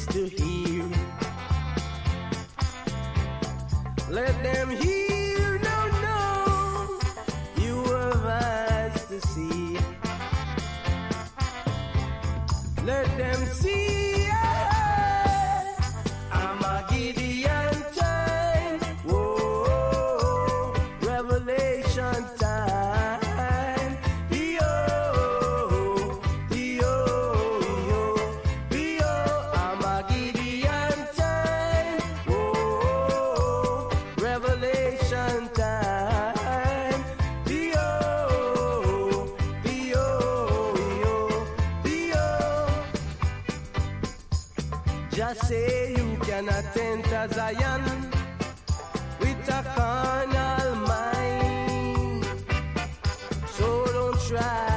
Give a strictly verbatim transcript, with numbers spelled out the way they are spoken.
to hear. Let them hear, no, no, you have eyes to see. Let them see, I'm a Gideon time, whoa, revelation time, yo, yo, yo, yo, I'm a Gideon time, whoa, revelation time, yo, yo, yo, yo. Just say you cannot enter Zion with a carnal mind, so don't try.